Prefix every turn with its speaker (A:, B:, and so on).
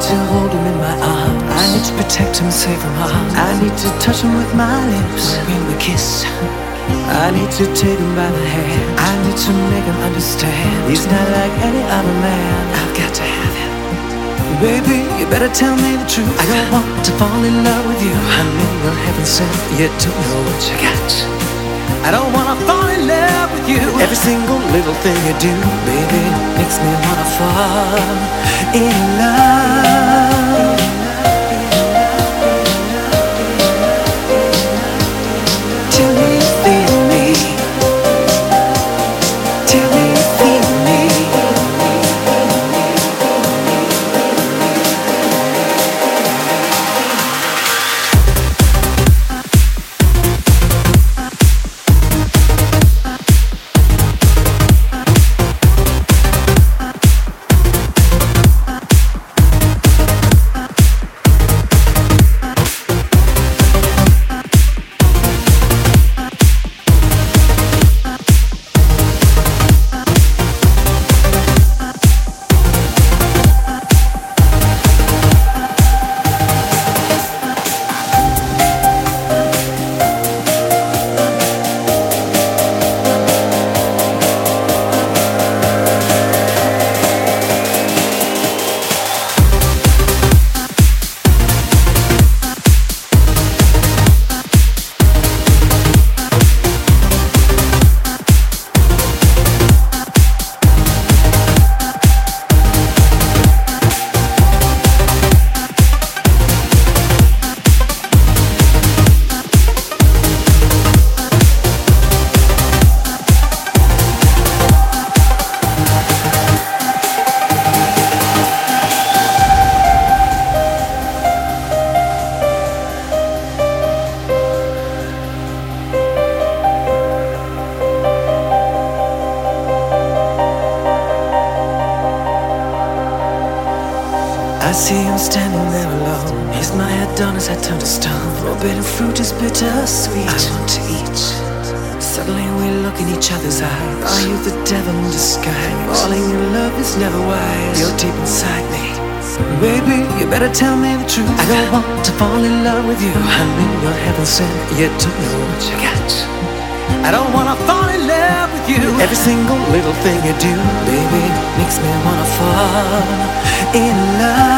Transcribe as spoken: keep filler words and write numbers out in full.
A: need to hold him in my arms. I need to protect him, save him harm. I need to touch him with my lips when we kiss. I need to take him by the hand. I need to make him understand he's not like any other man. I've got to have him. Baby, you better tell me the truth. I don't want to fall in love with you. I know you're heaven sent, yet don't know what you got. I don't wanna fall in love with you. Every single little thing you do, baby, makes me wanna fall in love. Tell me you feel me. Tell me you feel me. I see him standing there alone. He's my Adonis, I turn to stone. Forbidden fruit is bittersweet. I want to eat. Suddenly we look in each other's eyes. Are you the devil in disguise? Falling in love is never wise. You're deep inside me. Baby, you better tell me the truth. I don't want to fall in love with you. I know you're heaven sent, yet don't know what you got. I don't wanna fall in love with you. Every single little thing you do, baby, makes me wanna fall in love.